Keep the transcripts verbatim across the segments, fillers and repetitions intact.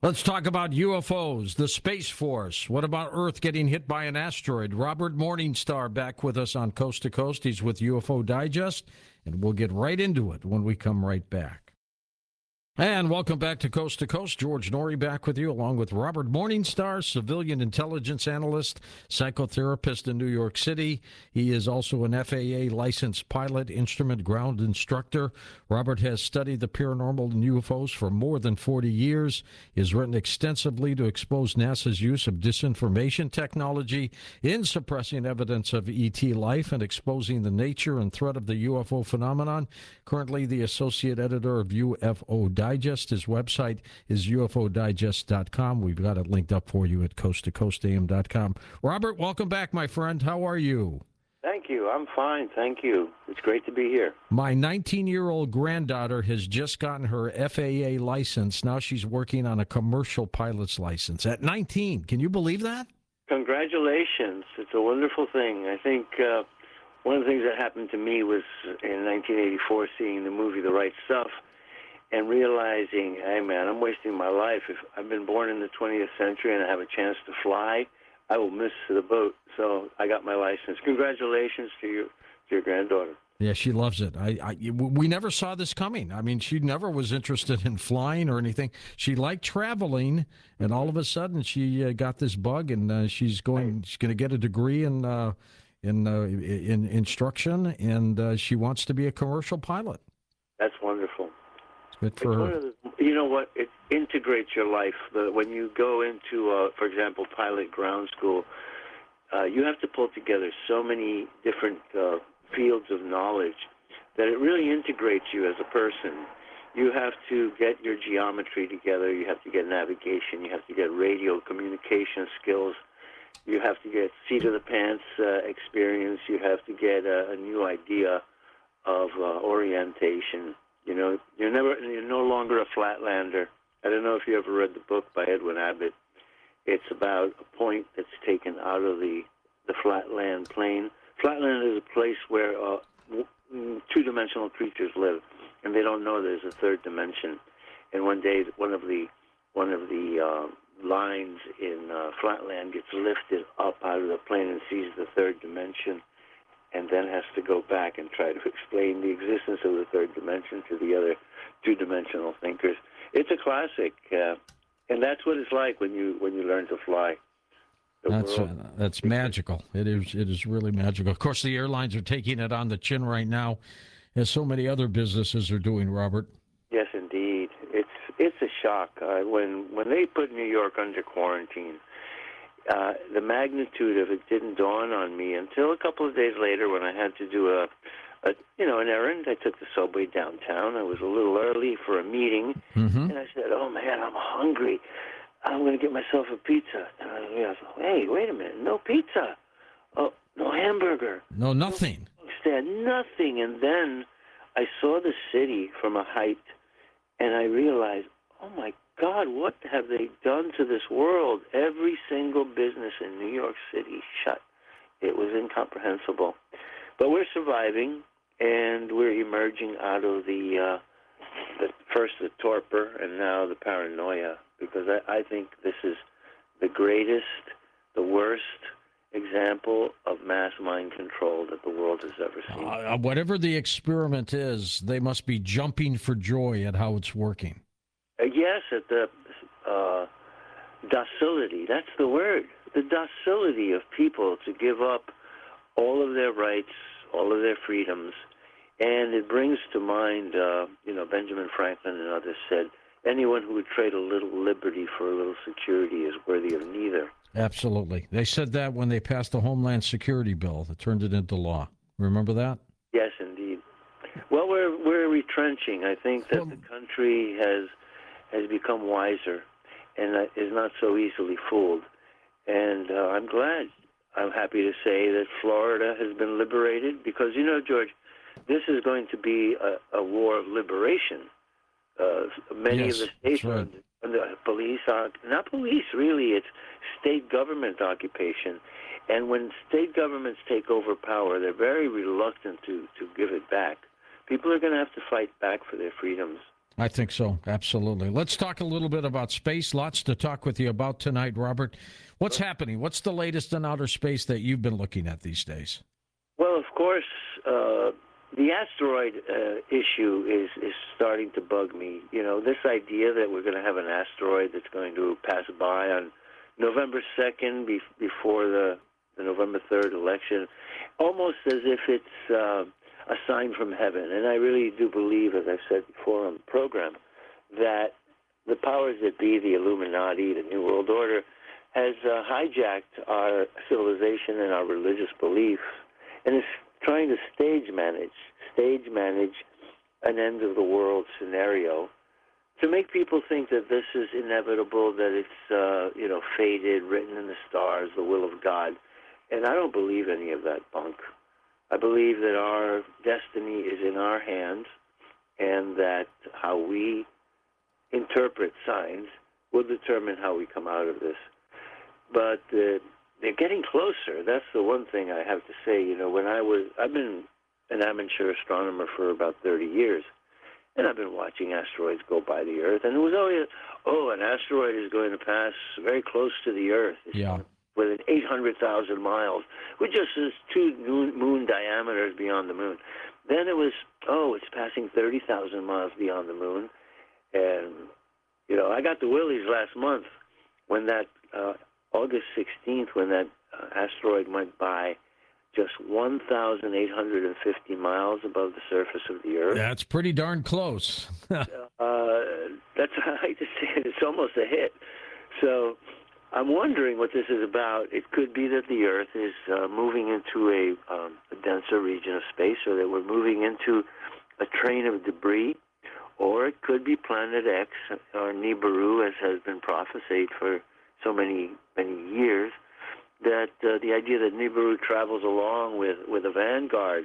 Let's talk about U F Os, the Space Force. What about Earth getting hit by an asteroid? Robert Morningstar back with us on Coast to Coast. He's with U F O Digest, and we'll get right into it when we come right back. And welcome back to Coast to Coast. George Noory back with you, along with Robert Morningstar, civilian intelligence analyst, psychotherapist in New York City. He is also an F A A licensed pilot, instrument ground instructor. Robert has studied the paranormal and U F Os for more than forty years. He has written extensively to expose NASA's use of disinformation technology in suppressing evidence of E T life and exposing the nature and threat of the U F O phenomenon. Currently the associate editor of U F O Digest. His website is U F O digest dot com. We've got it linked up for you at coast to coast a m dot com. Robert, welcome back, my friend. How are you? Thank you. I'm fine. Thank you. It's great to be here. My nineteen-year-old granddaughter has just gotten her F A A license. Now she's working on a commercial pilot's license at nineteen. Can you believe that? Congratulations. It's a wonderful thing. I think uh, one of the things that happened to me was in nineteen eighty-four seeing the movie The Right Stuff and realizing, hey, man, I'm wasting my life. If I've been born in the twentieth century and I have a chance to fly, I will miss the boat. So I got my license. Congratulations to you, to your granddaughter. Yeah, she loves it. I, I, we never saw this coming. I mean, she never was interested in flying or anything. She liked traveling, and all of a sudden she uh, got this bug, and uh, she's going. She's going to get a degree in uh, in uh, in instruction, and uh, she wants to be a commercial pilot. That's wonderful. It's good for her. The, you know what? It integrates your life. The, when you go into, uh, for example, pilot ground school, uh, you have to pull together so many different uh, fields of knowledge that it really integrates you as a person. You have to get your geometry together. You have to get navigation. You have to get radio communication skills. You have to get seat of the pants uh, experience. You have to get a, a new idea of uh, orientation. You know, you're never, you're no longer a flatlander. I don't know if you ever read the book by Edwin Abbott. It's about a point that's taken out of the the flatland plane. Flatland is a place where uh, two-dimensional creatures live, and they don't know there's a third dimension. And one day, one of the one of the uh, lines in uh, Flatland gets lifted up out of the plane and sees the third dimension, and then has to go back and try to explain the existence of the third dimension to the other two-dimensional thinkers. It's a classic, uh, and that's what it's like when you when you learn to fly. The That's uh, world. that's magical. It is it is really magical. Of course, the airlines are taking it on the chin right now, as so many other businesses are doing. Robert. Yes, indeed. It's it's a shock uh, when when they put New York under quarantine. Uh, the magnitude of it didn't dawn on me until a couple of days later when I had to do a, a you know, an errand. I took the subway downtown. I was a little early for a meeting, Mm-hmm. and I said, "Oh man, I'm hungry. I'm going to get myself a pizza." And I realized, hey, wait a minute, no pizza, oh, no hamburger, No, nothing. no stand, nothing. And then I saw the city from a height, and I realized, oh my God, what have they done to this world? Every single business in New York City shut. It was incomprehensible. But we're surviving, and we're emerging out of the, uh, the first the torpor and now the paranoia, because I, I think this is the greatest, the worst example of mass mind control that the world has ever seen. Uh, whatever the experiment is, they must be jumping for joy at how it's working. Uh, yes, at the uh, docility, that's the word, the docility of people to give up all of their rights, all of their freedoms. And it brings to mind, uh, you know, Benjamin Franklin and others said, anyone who would trade a little liberty for a little security is worthy of neither. Absolutely. They said that when they passed the Homeland Security bill that turned it into law. Remember that? Yes, indeed. Well, we're we're retrenching. I think that the country has has become wiser and is not so easily fooled. And uh, I'm glad. I'm happy to say that Florida has been liberated because, you know, George, this is going to be a, a war of liberation. Uh, many Yes, of the states that's right. are under, under police, uh, not police really, it's state government occupation. And when state governments take over power, they're very reluctant to, to give it back. People are going to have to fight back for their freedoms. I think so. Absolutely. Let's talk a little bit about space. Lots to talk with you about tonight, Robert. What's happening? What's the latest in outer space that you've been looking at these days? Well, of course, uh, the asteroid uh, issue is, is starting to bug me. You know, this idea that we're going to have an asteroid that's going to pass by on November second be- before the, the November third election, almost as if it's uh, a sign from heaven. And I really do believe, as I've said before on the program, that the powers that be, the Illuminati, the New World Order, has uh, hijacked our civilization and our religious beliefs, and is trying to stage manage, stage manage an end of the world scenario to make people think that this is inevitable, that it's uh, you know fated, written in the stars, the will of God. And I don't believe any of that bunk. I believe that our destiny is in our hands, and that how we interpret signs will determine how we come out of this. But uh, they're getting closer. That's the one thing I have to say. You know, when I was, I've been an amateur astronomer for about thirty years, and I've been watching asteroids go by the Earth, and it was always, oh, an asteroid is going to pass very close to the Earth. It's Yeah. within eight hundred thousand miles, which just is two moon, moon diameters beyond the moon. Then it was, oh, it's passing thirty thousand miles beyond the moon. And, you know, I got the willies last month when that, uh, August sixteenth, when that uh, asteroid went by just one thousand eight hundred fifty miles above the surface of the Earth. That's pretty darn close. uh, that's, I hate to say it, it's almost a hit. So I'm wondering what this is about. It could be that the Earth is uh, moving into a, um, a denser region of space, or that we're moving into a train of debris, or it could be Planet X, or Nibiru, as has been prophesied for so many, many years, that uh, the idea that Nibiru travels along with, with a vanguard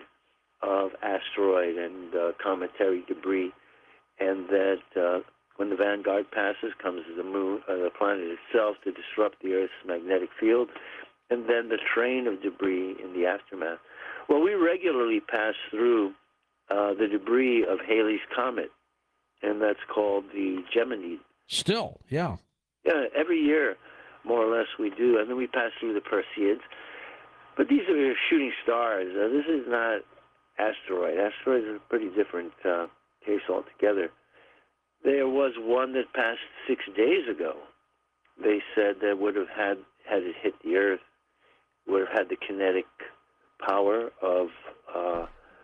of asteroid and uh, cometary debris, and that uh, when the vanguard passes comes the moon, uh, the planet itself, to disrupt the Earth's magnetic field, and then the train of debris in the aftermath. Well, we regularly pass through uh, the debris of Halley's Comet, and that's called the Geminid. Still, yeah. Yeah, every year, more or less, we do. And then we pass through the Perseids. But these are shooting stars. Uh, this is not asteroid. Asteroids is a pretty different uh, case altogether. There was one that passed six days ago. They said that would have had, had it hit the Earth, would have had the kinetic power of uh,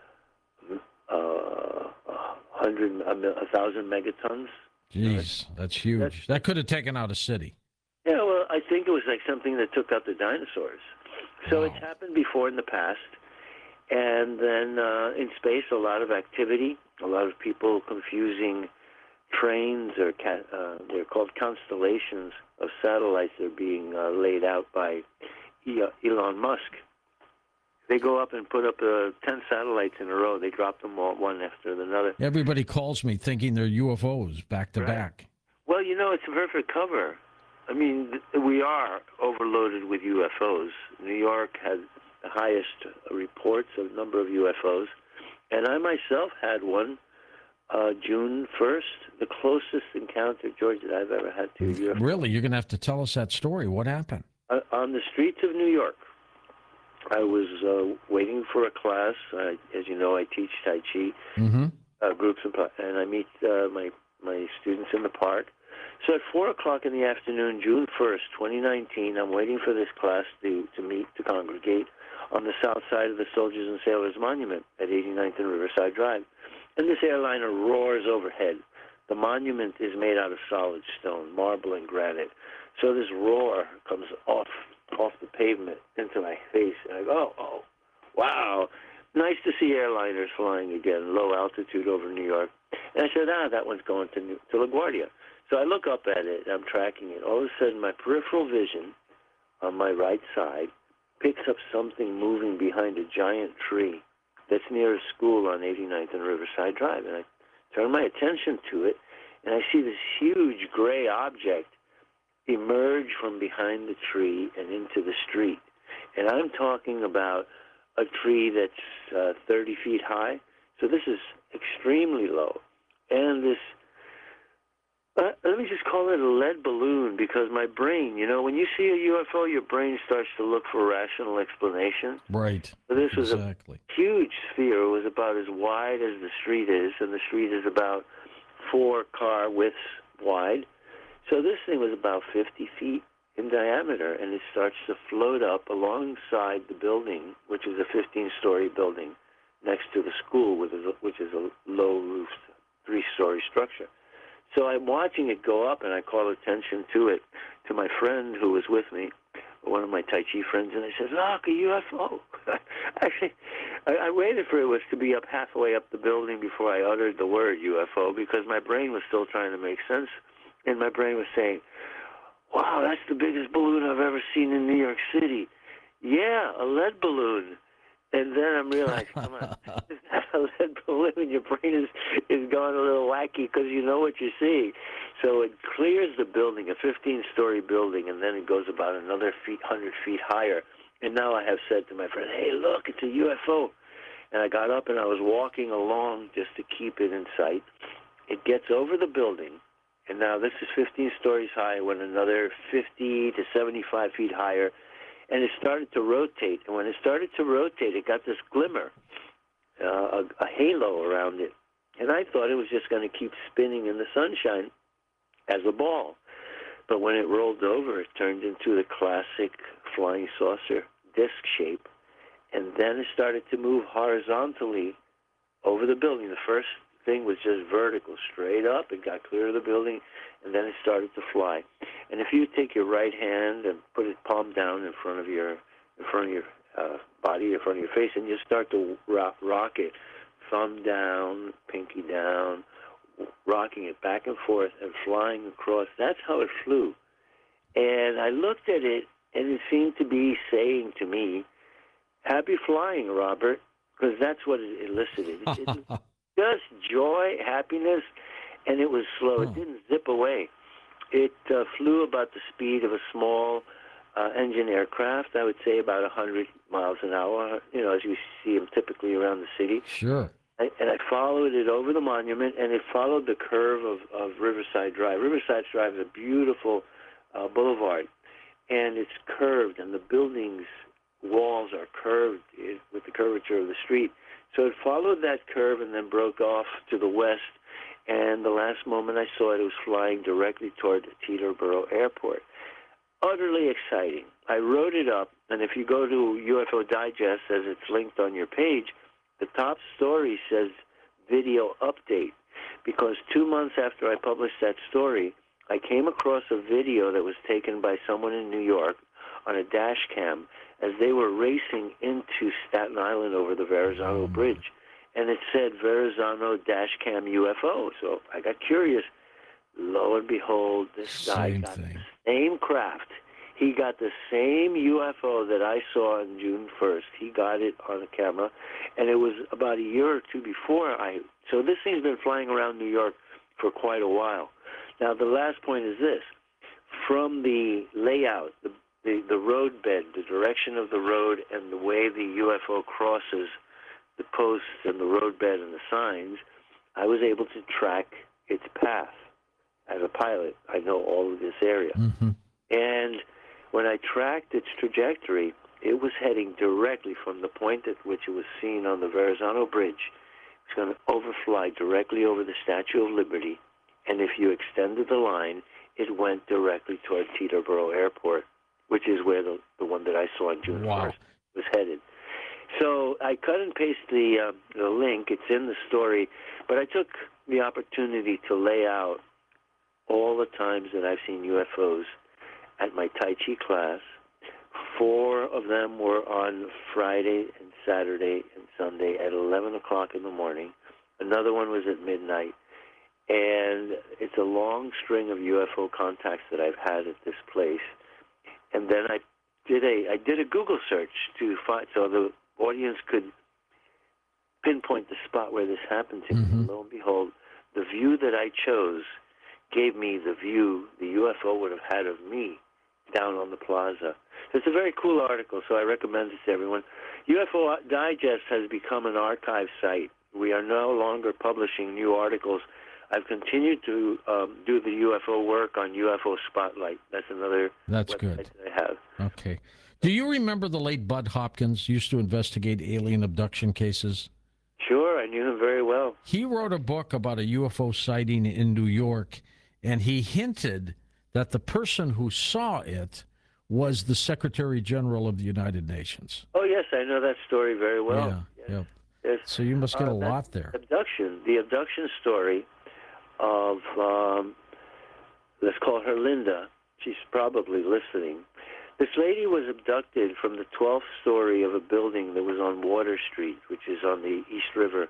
uh, a hundred, a thousand megatons. Jeez, that's huge. That's, that could have taken out a city. Yeah, well, I think it was like something that took out the dinosaurs. So Wow. It's happened before in the past. And then uh, in space, a lot of activity, a lot of people confusing trains, or ca- uh, they're called constellations of satellites that are being uh, laid out by Elon Musk. They go up and put up uh, ten satellites in a row. They drop them all one after another. Everybody calls me thinking they're U F Os back to Right. back. Well, you know, it's a perfect cover. I mean, th- we are overloaded with U F Os. New York has the highest reports of number of U F Os. And I myself had one uh, June first, the closest encounter, George, that I've ever had to a U F O. Really? You're going to have to tell us that story. What happened? Uh, on the streets of New York. I was uh, waiting for a class. I, as you know, I teach Tai Chi Mm-hmm. uh, groups, and, and I meet uh, my, my students in the park. So at four o'clock in the afternoon, June first, twenty nineteen, I'm waiting for this class to, to meet, to congregate on the south side of the Soldiers and Sailors Monument at eighty-ninth and Riverside Drive. And this airliner roars overhead. The monument is made out of solid stone, marble and granite. So this roar comes off off the pavement into my face. And I go, oh, oh, wow. Nice to see airliners flying again, low altitude over New York. And I said, ah, that one's going to, New- to LaGuardia. So I look up at it, and I'm tracking it. All of a sudden, my peripheral vision on my right side picks up something moving behind a giant tree that's near a school on eighty-ninth and Riverside Drive. And I turn my attention to it, and I see this huge gray object emerge from behind the tree and into the street. And I'm talking about a tree that's uh, thirty feet high. So this is extremely low. And this Uh, let me just call it a lead balloon because my brain, you know, when you see a U F O, your brain starts to look for rational explanation. Right. So this was Exactly. a huge sphere. It was about as wide as the street is, and the street is about four car widths wide. So this thing was about fifty feet in diameter, and it starts to float up alongside the building, which is a fifteen-story building next to the school, which is a, which is a low-roofed three-story structure. So I'm watching it go up, and I call attention to it to my friend who was with me, one of my Tai Chi friends, and I said, look, a U F O. Actually, I, I waited for it was to be up halfway up the building before I uttered the word U F O because my brain was still trying to make sense, and my brain was saying, wow, that's the biggest balloon I've ever seen in New York City. Yeah, a lead balloon. And then I'm realizing, come on, it's not a lead balloon. Your brain is, is going a little wacky because you know what you're seeing. So it clears the building, a fifteen-story building, and then it goes about another feet, one hundred feet higher. And now I have said to my friend, hey, look, it's a U F O. And I got up and I was walking along just to keep it in sight. It gets over the building, and now this is fifteen stories high, went another fifty to seventy-five feet higher, and it started to rotate. And when it started to rotate, it got this glimmer, uh, a, a halo around it. And I thought it was just going to keep spinning in the sunshine as a ball. But when it rolled over, it turned into the classic flying saucer disc shape. And then it started to move horizontally over the building. The first thing was just vertical, straight up. It got clear of the building, and then it started to fly. And if you take your right hand and put it palm down in front of your in front of your uh, body, in front of your face, and you start to rock, rock it, thumb down, pinky down, rocking it back and forth and flying across. That's how it flew. And I looked at it, and it seemed to be saying to me, happy flying, Robert, because that's what it elicited. It didn't, just joy, happiness, and it was slow. It didn't zip away. It uh, flew about the speed of a small uh, engine aircraft, I would say about one hundred miles an hour, you know, as you see them typically around the city. Sure. I, and I followed it over the monument, and it followed the curve of, of Riverside Drive. Riverside Drive is a beautiful uh, boulevard, and it's curved, and the buildings' walls are curved with the curvature of the street. So it followed that curve and then broke off to the west, and the last moment I saw it, it was flying directly toward Teterboro Airport. Utterly exciting. I wrote it up, and if you go to U F O Digest, as it's linked on your page, the top story says video update, because two months after I published that story, I came across a video that was taken by someone in New York on a dash cam as they were racing into Staten Island over the Verrazano Bridge. And it said Verrazano dash cam U F O. So I got curious. Lo and behold, this guy Same got thing. the same craft. He got the same U F O that I saw on June first. He got it on a camera. And it was about a year or two before I... So this thing's been flying around New York for quite a while. Now, the last point is this. From the layout, the The, the road bed, the direction of the road, and the way the U F O crosses the posts and the road bed and the signs, I was able to track its path. As a pilot, I know all of this area. Mm-hmm. And when I tracked its trajectory, it was heading directly from the point at which it was seen on the Verrazano Bridge. It's going to overfly directly over the Statue of Liberty, and if you extended the line, it went directly toward Teterboro Airport, which is where the, the one that I saw on June Wow. first was headed. So I cut and paste the, uh, the link. It's in the story. But I took the opportunity to lay out all the times that I've seen U F Os at my Tai Chi class. Four of them were on Friday and Saturday and Sunday at eleven o'clock in the morning. Another one was at midnight. And it's a long string of U F O contacts that I've had at this place. And then I did a I did a Google search to find so the audience could pinpoint the spot where this happened to Mm-hmm. me. Lo and behold, the view that I chose gave me the view the U F O would have had of me down on the plaza. It's a very cool article, so I recommend it to everyone. U F O Digest has become an archive site. We are no longer publishing new articles I've continued to um, do the U F O work on U F O Spotlight. That's another That's website good. that I have. Okay. Do you remember the late Bud Hopkins? Used to investigate alien abduction cases. Sure, I knew him very well. He wrote a book about a U F O sighting in New York, and he hinted that the person who saw it was the Secretary General of the United Nations. Oh, yes, I know that story very well. Yeah, Yes. yeah. Yes. So you must get Uh, a that lot there. Abduction, the abduction story of, um, let's call her Linda. She's probably listening. This lady was abducted from the twelfth story of a building that was on Water Street, which is on the East River.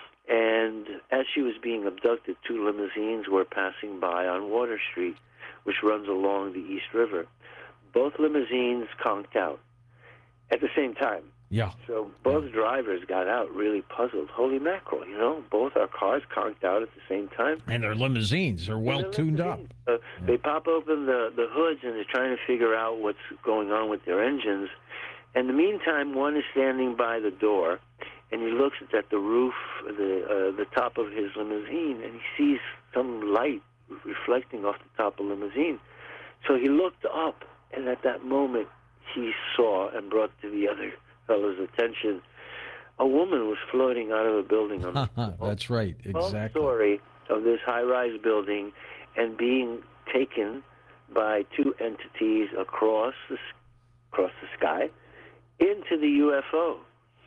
And as she was being abducted, two limousines were passing by on Water Street, which runs along the East River. Both limousines conked out at the same time. Yeah. So both drivers got out really puzzled. Holy mackerel, you know, both our cars conked out at the same time. And their limousines are well They're tuned up. limousines. Uh, Yeah. They pop open the, the hoods and they're trying to figure out what's going on with their engines. In the meantime, one is standing by the door, and he looks at the roof, the uh, the top of his limousine, and he sees some light reflecting off the top of the limousine. So he looked up, and at that moment, he saw and brought to the other fellow's attention a woman was floating out of a building on the That's right, twelfth exactly. story of this high-rise building and being taken by two entities across the across the sky into the U F O.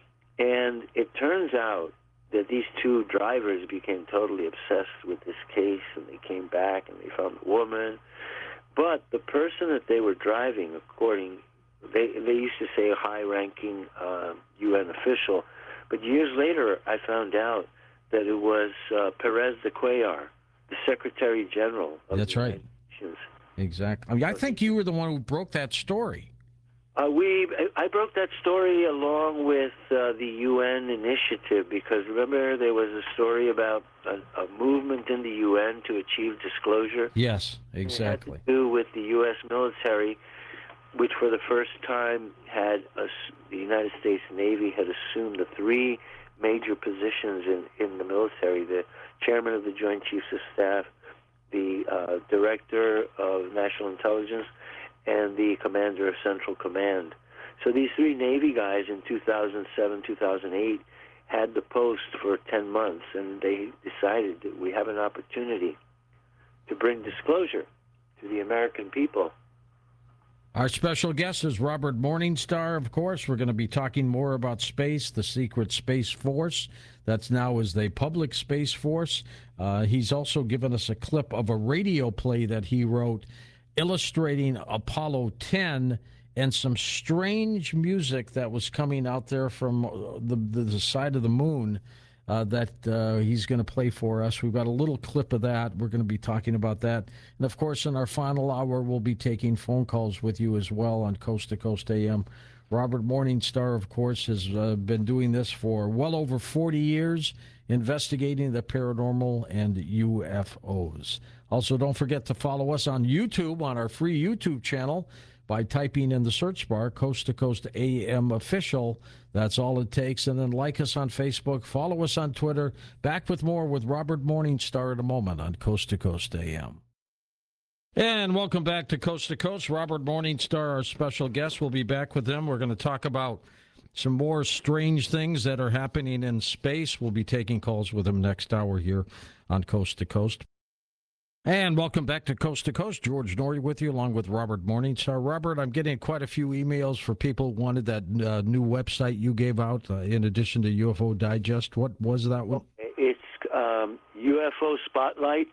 And it turns out that these two drivers became totally obsessed with this case, and they came back and they found the woman. But the person that they were driving, according, they they used to say a high-ranking uh, U N official, but years later I found out that it was uh, Perez de Cuellar, the Secretary General of That's the right. United Nations. Exactly. I mean, I think you were the one who broke that story. Uh, we, I broke that story along with uh, the U N initiative because remember there was a story about a, a movement in the U N to achieve disclosure. Yes, exactly. It had to do with the U S military, which for the first time had a, the United States Navy had assumed the three major positions in, in the military: the chairman of the Joint Chiefs of Staff, the uh, director of national intelligence, and the commander of Central Command. So these three Navy guys in two thousand seven, two thousand eight had the post for ten months, and they decided that we have an opportunity to bring disclosure to the American people. Our special guest is Robert Morningstar, of course. We're going to be talking more about space, the secret Space Force. That's now is the public Space Force. Uh, he's also given us a clip of a radio play that he wrote illustrating Apollo ten and some strange music that was coming out there from the, the, the side of the moon uh, that uh, he's going to play for us. We've got a little clip of that. We're going to be talking about that. And, of course, in our final hour, we'll be taking phone calls with you as well on Coast to Coast A M. Robert Morningstar, of course, has uh, been doing this for well over forty years, investigating the paranormal and U F Os. Also, don't forget to follow us on YouTube, on our free YouTube channel, by typing in the search bar, Coast to Coast A M Official. That's all it takes. And then like us on Facebook, follow us on Twitter. Back with more with Robert Morningstar in a moment on Coast to Coast A M. And welcome back to Coast to Coast. Robert Morningstar, our special guest. We'll be back with him. We're going to talk about some more strange things that are happening in space. We'll be taking calls with him next hour here on Coast to Coast. And welcome back to Coast to Coast. George Noory with you, along with Robert Morningstar. Robert, I'm getting quite a few emails for people who wanted that uh, new website you gave out, uh, in addition to U F O Digest. What was that one? It's um, U F O Spotlight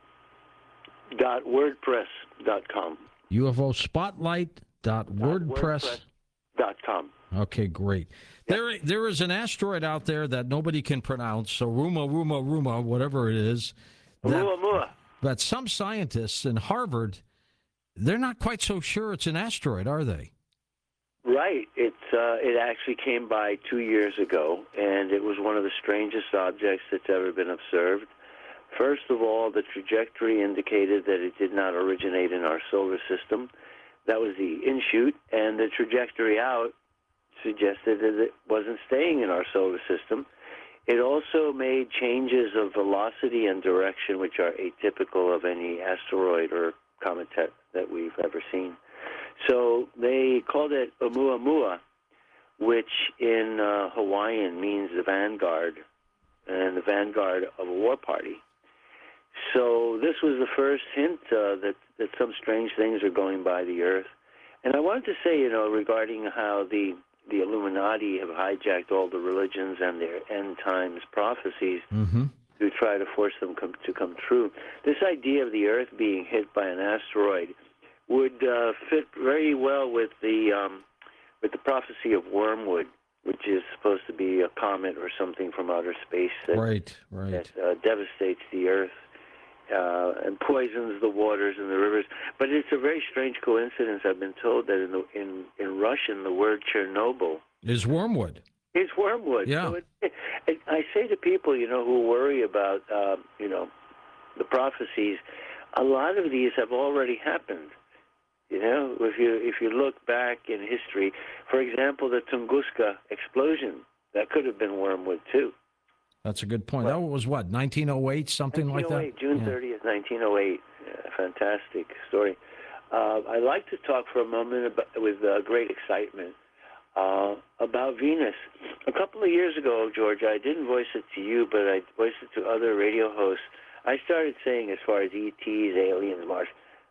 dot wordpress dot com. U F O Spotlight dot wordpress dot com. Okay, great. Yep. There, there is an asteroid out there that nobody can pronounce, so Ruma, Ruma, Ruma, whatever it is. Oumuamua. But some scientists in Harvard, they're not quite so sure it's an asteroid, are they? Right. It's uh, it actually came by two years ago, and it was one of the strangest objects that's ever been observed. First of all, the trajectory indicated that it did not originate in our solar system. That was the in-shoot, and the trajectory out suggested that it wasn't staying in our solar system. It also made changes of velocity and direction, which are atypical of any asteroid or comet that, that we've ever seen. So they called it Oumuamua, which in uh, Hawaiian means the vanguard, and the vanguard of a war party. So this was the first hint uh, that, that some strange things are going by the Earth. And I wanted to say, you know, regarding how the, the Illuminati have hijacked all the religions and their end times prophecies Mm-hmm. to try to force them come, to come true. This idea of the Earth being hit by an asteroid would uh, fit very well with the um, with the prophecy of Wormwood, which is supposed to be a comet or something from outer space that, Right, right. that uh, devastates the Earth uh, and poisons the waters and the rivers. But it's a very strange coincidence. I've been told that in the, in, in Russian, the word Chernobyl Is Wormwood. is wormwood. Yeah. So it, it, I say to people, you know, who worry about, uh, you know, the prophecies, a lot of these have already happened. You know, if you if you look back in history, for example, the Tunguska explosion, that could have been wormwood too. That's a good point. Well, that was what, nineteen oh eight, something like that? June thirtieth, nineteen oh eight. Yeah, fantastic story. Uh, I'd like to talk for a moment about, with uh, great excitement uh, about Venus. A couple of years ago, George, I didn't voice it to you, but I voiced it to other radio hosts. I started saying, as far as E Ts, aliens, Mars,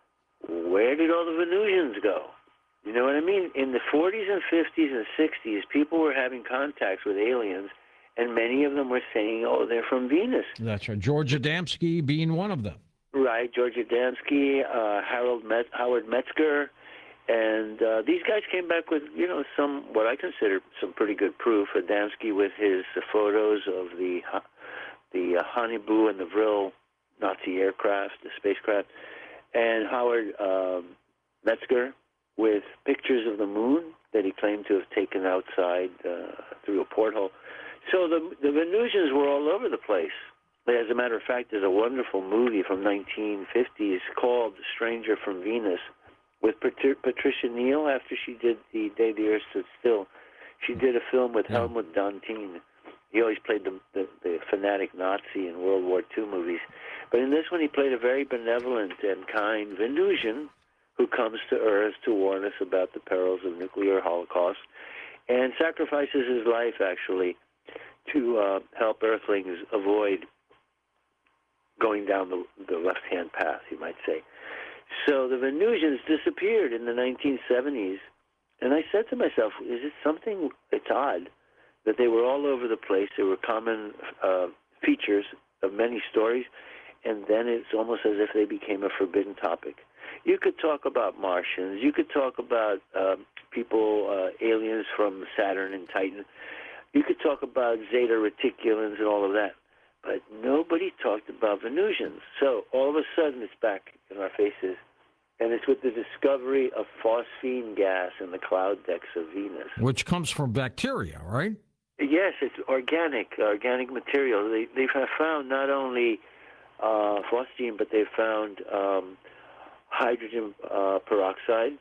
where did all the Venusians go? You know what I mean? In the forties and fifties and sixties, people were having contacts with aliens, and many of them were saying, oh, they're from Venus. That's right. George Adamski being one of them. Right, George Adamski, uh, Harold Met- Howard Metzger, and uh, these guys came back with, you know, some, what I consider some pretty good proof. Adamski with his uh, photos of the the uh, Haunebu and the Vril Nazi aircraft, the spacecraft, and Howard um, Metzger with pictures of the moon that he claimed to have taken outside uh, through a porthole. So the, the Venusians were all over the place. As a matter of fact, there's a wonderful movie from nineteen fifties called Stranger from Venus with Pat- Patricia Neal after she did The Day the Earth Stood Still. She did a film with Yeah. Helmut Dantin. He always played the, the, the fanatic Nazi in World War Two movies. But in this one, he played a very benevolent and kind Venusian who comes to Earth to warn us about the perils of nuclear holocaust and sacrifices his life, actually, to uh, help Earthlings avoid going down the, the left-hand path, you might say. So the Venusians disappeared in the nineteen seventies, and I said to myself, is it something, it's odd, that they were all over the place. There were common uh, features of many stories, and then it's almost as if they became a forbidden topic. You could talk about Martians. You could talk about uh, people, uh, aliens from Saturn and Titan. You could talk about Zeta Reticulans and all of that. But nobody talked about Venusians. So all of a sudden it's back in our faces. And it's with the discovery of phosphine gas in the cloud decks of Venus. Which comes from bacteria, right? Yes, it's organic, organic material. They, they have found not only uh, phosgene, but they've found um, hydrogen uh, peroxide,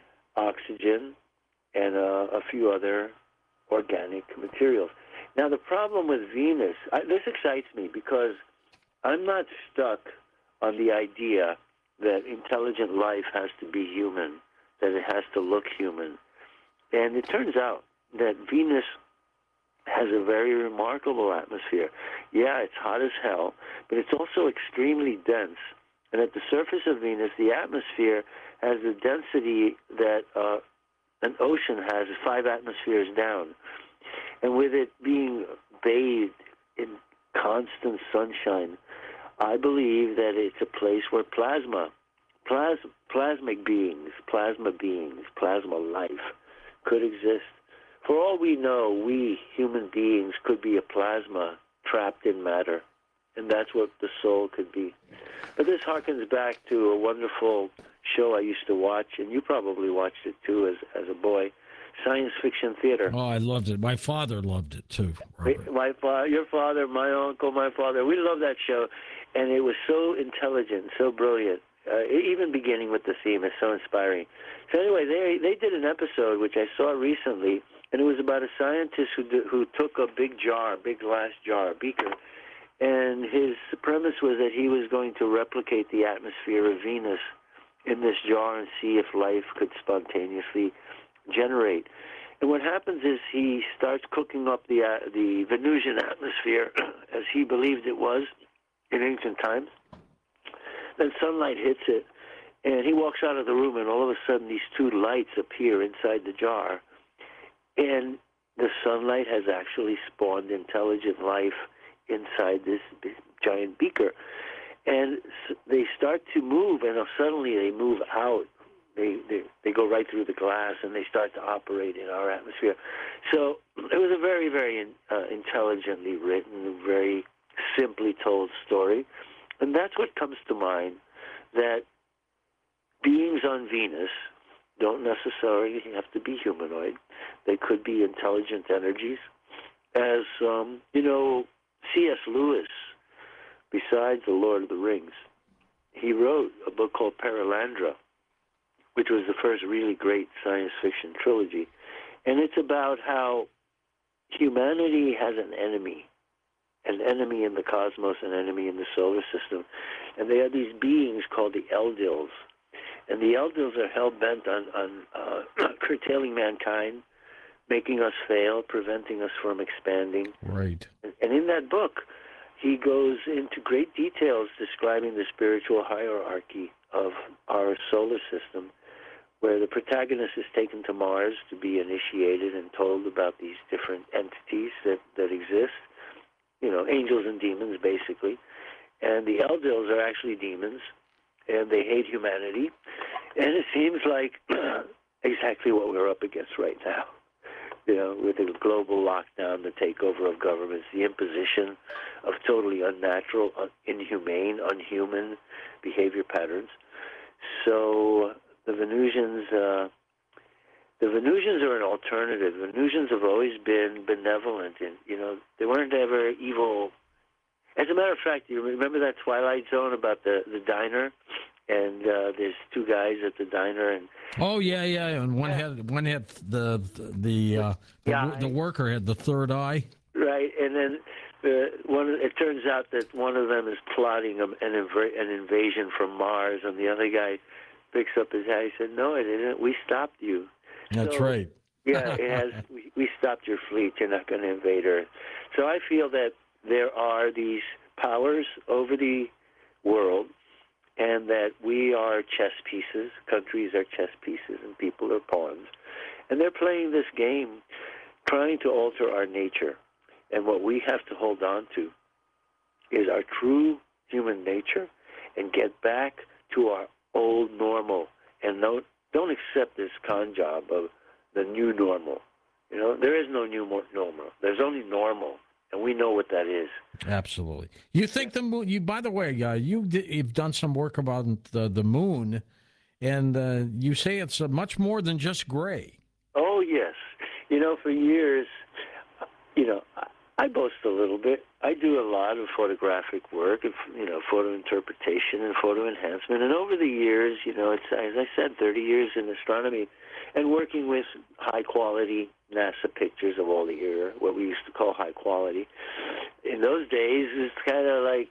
oxygen, and uh, a few other organic materials. Now, the problem with Venus, I, this excites me because I'm not stuck on the idea that intelligent life has to be human, that it has to look human. And it turns out that Venus has a very remarkable atmosphere. Yeah, it's hot as hell, but it's also extremely dense. And at the surface of Venus, the atmosphere has the density that uh, an ocean has five atmospheres down. And with it being bathed in constant sunshine, I believe that it's a place where plasma, plas, plasmic beings, plasma beings, plasma life could exist. For all we know, we human beings could be a plasma trapped in matter, and that's what the soul could be. But this harkens back to a wonderful show I used to watch, and you probably watched it too as, as a boy, Science Fiction Theater. Oh, I loved it. My father loved it too, Robert. My father, your father, my uncle, my father, we loved that show, and it was so intelligent, so brilliant. Uh, even beginning with the theme is so inspiring. So anyway, they they did an episode which I saw recently, and it was about a scientist who do, who took a big jar, big glass jar, a beaker, and his premise was that he was going to replicate the atmosphere of Venus in this jar and see if life could spontaneously generate. And what happens is he starts cooking up the uh, the Venusian atmosphere as he believed it was in ancient times. Then sunlight hits it, and he walks out of the room, and all of a sudden these two lights appear inside the jar. And the sunlight has actually spawned intelligent life inside this giant beaker. And they start to move, and suddenly they move out. They, they they go right through the glass, and they start to operate in our atmosphere. So it was a very, very uh, intelligently written, very simply told story. And that's what comes to mind, that beings on Venus don't necessarily have to be humanoid. They could be intelligent energies. As, um, you know, C S Lewis, besides The Lord of the Rings, he wrote a book called Perelandra, which was the first really great science fiction trilogy. And it's about how humanity has an enemy, an enemy in the cosmos, an enemy in the solar system. And they are these beings called the Eldils. And the Eldils are hell-bent on, on uh, curtailing mankind, making us fail, preventing us from expanding. Right. And in that book, he goes into great details describing the spiritual hierarchy of our solar system, where the protagonist is taken to Mars to be initiated and told about these different entities that, that exist, you know, angels and demons, basically. And the Eldils are actually demons, and they hate humanity. And it seems like exactly what we're up against right now, you know, with the global lockdown, the takeover of governments, the imposition of totally unnatural, inhumane, unhuman behavior patterns. So the Venusians, uh, the Venusians are an alternative. Venusians have always been benevolent, and you know they weren't ever evil. As a matter of fact, you remember that Twilight Zone about the the diner, and uh, there's two guys at the diner, and oh yeah, yeah, and one had one had the the uh, the, yeah, the worker had the third eye. Right, and then uh, one. It turns out that one of them is plotting an inv- an invasion from Mars, and the other guy picks up his hat. He said, "No, I didn't. We stopped you." That's so, right. Yeah, it has. We, we stopped your fleet. You're not going to invade Earth. So I feel that there are these powers over the world, and that we are chess pieces. Countries are chess pieces, and people are pawns, and they're playing this game, trying to alter our nature. And what we have to hold on to is our true human nature, and get back to our old normal, and don't don't accept this con job of the new normal. You know, there is no new normal. There's only normal, and we know what that is. Absolutely. You think the moon? You, by the way, uh, you you've done some work about the the moon, and uh, you say it's uh, much more than just gray. Oh yes, you know, for years, you know, I, I boast a little bit. I do a lot of photographic work, of, you know, photo interpretation and photo enhancement. And over the years, you know, it's, as I said, thirty years in astronomy, and working with high-quality NASA pictures of all the era, what we used to call high quality. In those days, it's kind of like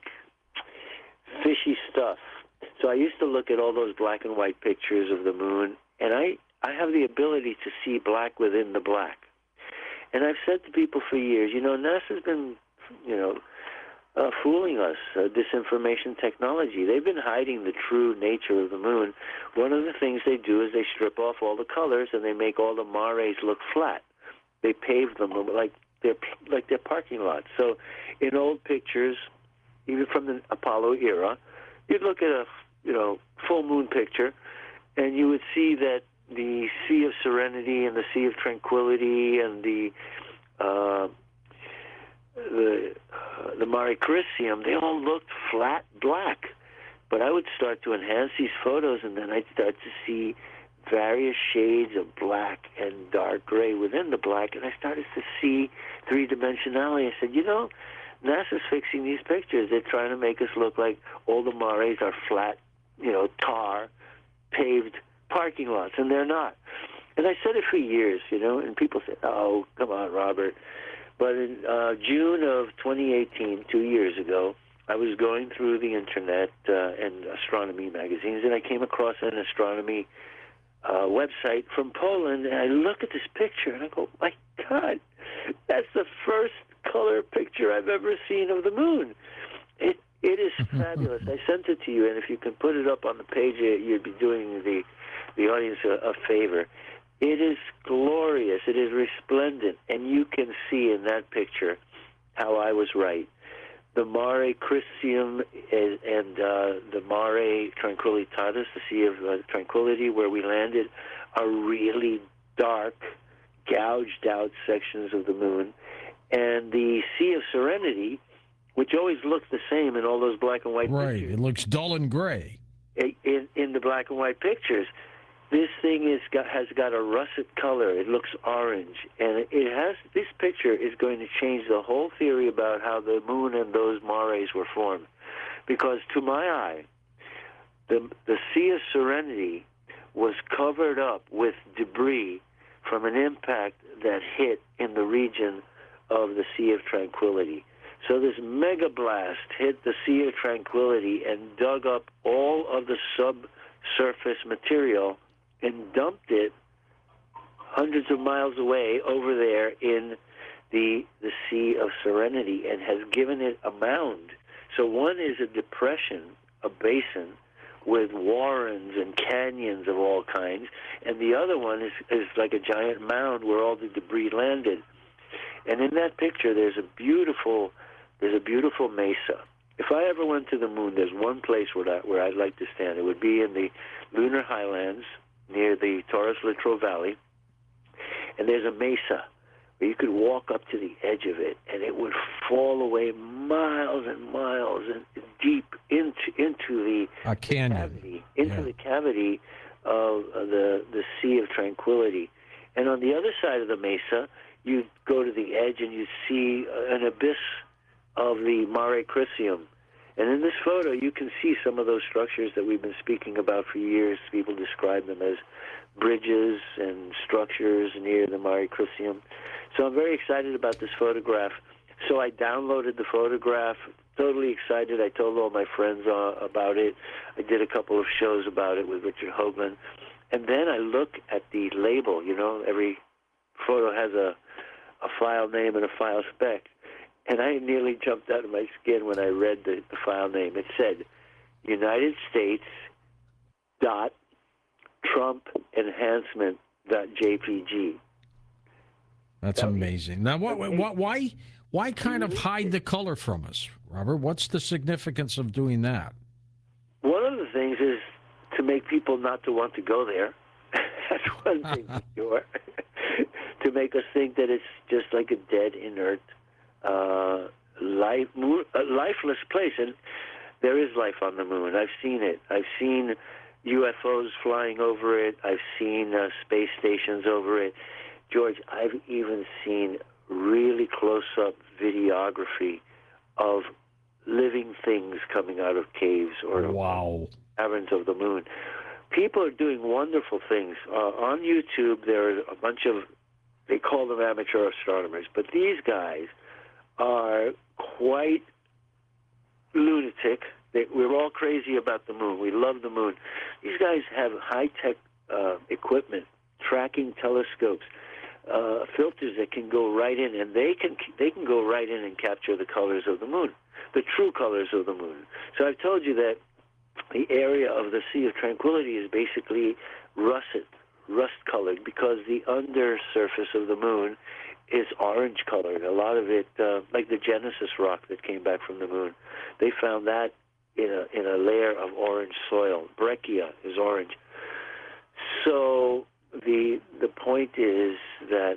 fishy stuff. So I used to look at all those black and white pictures of the moon, and I, I have the ability to see black within the black. And I've said to people for years, you know, NASA's been, you know, uh, fooling us, uh, disinformation technology. They've been hiding the true nature of the moon. One of the things they do is they strip off all the colors and they make all the mares look flat. They pave them like they're like they're parking lots. So in old pictures, even from the Apollo era, you'd look at a, you know, full moon picture, and you would see that the Sea of Serenity and the Sea of Tranquility and the uh, the uh, the Mare Crisium, they all looked flat black. But I would start to enhance these photos, and then I'd start to see various shades of black and dark gray within the black, and I started to see three-dimensionality. I said, you know, NASA's fixing these pictures. They're trying to make us look like all the mares are flat you know, tar paved parking lots, and they're not. And I said it for years, you know, and people said, "Oh, come on, Robert." But in uh, June of twenty eighteen, two years ago, I was going through the internet uh, and astronomy magazines, and I came across an astronomy uh, website from Poland, and I look at this picture, and I go, "My God, that's the first color picture I've ever seen of the moon." It it is fabulous. I sent it to you, and if you can put it up on the page, you'd be doing the the audience a, a favor. It is glorious. It is resplendent, and you can see in that picture how I was right. The Mare Crisium and, and uh, the Mare Tranquillitatis, the Sea of uh, Tranquility, where we landed, are really dark, gouged-out sections of the moon. And the Sea of Serenity, which always looks the same in all those black and white right. pictures. It looks dull and gray. In, in the black and white pictures. This thing is got, has got a russet color. It looks orange, and it has. This picture is going to change the whole theory about how the moon and those mares were formed, because to my eye, the the Sea of Serenity was covered up with debris from an impact that hit in the region of the Sea of Tranquility. So this mega blast hit the Sea of Tranquility and dug up all of the subsurface material and dumped it hundreds of miles away over there in the the Sea of Serenity, and has given it a mound. So one is a depression, a basin, with warrens and canyons of all kinds, and the other one is, is like a giant mound where all the debris landed. And in that picture, there's a beautiful there's a beautiful mesa. If I ever went to the moon, there's one place where, I, where I'd like to stand. It would be in the lunar highlands, near the Taurus Littrow Valley, and there's a mesa where you could walk up to the edge of it, and it would fall away miles and miles and deep into into the, a canyon. the cavity, into yeah. the cavity of uh, the the Sea of Tranquility. And on the other side of the mesa, you'd go to the edge and you'd see an abyss of the Mare Crisium. And in this photo, you can see some of those structures that we've been speaking about for years. People describe them as bridges and structures near the Mare Crisium. So I'm very excited about this photograph. So I downloaded the photograph, totally excited. I told all my friends uh, about it. I did a couple of shows about it with Richard Hoagland. And then I look at the label. You know, every photo has a, a file name and a file spec. And I nearly jumped out of my skin when I read the, the file name. It said, United States dot Trump enhancement dot J P G. That's that amazing. Now, what, what, why, why kind of hide the color from us, Robert? What's the significance of doing that? One of the things is to make people not to want to go there. That's one thing for sure. To make us think that it's just like a dead, inert, Uh, life, moon, a lifeless place, and there is life on the moon. I've seen it. I've seen U F Os flying over it. I've seen uh, space stations over it. George, I've even seen really close-up videography of living things coming out of caves or wow. caverns of the moon. People are doing wonderful things. Uh, on YouTube, there are a bunch of, they call them amateur astronomers, but these guys are quite lunatic. They, we're all crazy about the moon. We love the moon. These guys have high-tech uh, equipment, tracking telescopes, uh, filters that can go right in, and they can they can go right in and capture the colors of the moon, the true colors of the moon. So I've told you that the area of the Sea of Tranquility is basically russet, rust-colored, because the undersurface of the moon is orange-colored. A lot of it, uh, like the Genesis rock that came back from the moon, they found that in a in a layer of orange soil. Breccia is orange. So the the point is that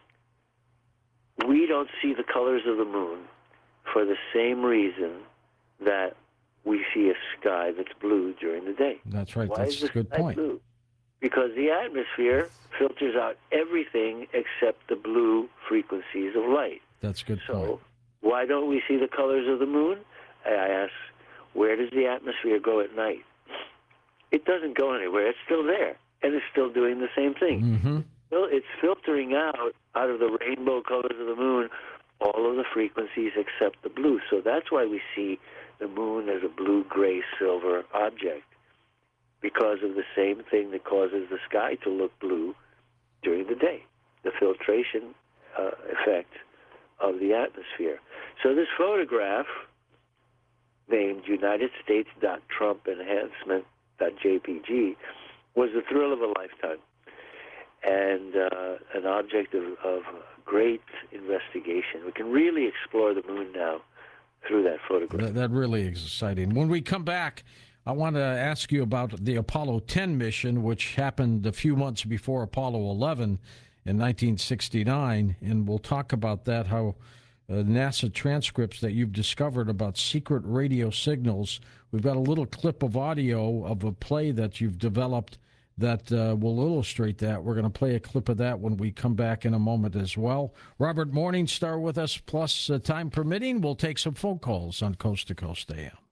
we don't see the colors of the moon for the same reason that we see a sky that's blue during the day. That's right. Why That's is a the good sky point. blue? Because the atmosphere filters out everything except the blue frequencies of light. That's a good so point. Why don't we see the colors of the moon? I ask, where does the atmosphere go at night? it doesn't go anywhere. It's still there, and it's still doing the same thing. Mm-hmm. Well, it's filtering out, out of the rainbow colors of the moon, all of the frequencies except the blue. So that's why we see the moon as a blue, gray, silver object, because of the same thing that causes the sky to look blue during the day, the filtration uh, effect of the atmosphere. So this photograph, named United States Trump Enhancement J P G, was the thrill of a lifetime and uh, an object of, of great investigation. We can really explore the moon now through that photograph. That, that really is exciting. When we come back, I want to ask you about the Apollo ten mission, which happened a few months before Apollo eleven in nineteen sixty-nine, and we'll talk about that, how uh, NASA transcripts that you've discovered about secret radio signals. We've got a little clip of audio of a play that you've developed that uh, will illustrate that. We're going to play a clip of that when we come back in a moment as well. Robert Morningstar with us, plus uh, time permitting, we'll take some phone calls on Coast to Coast A M.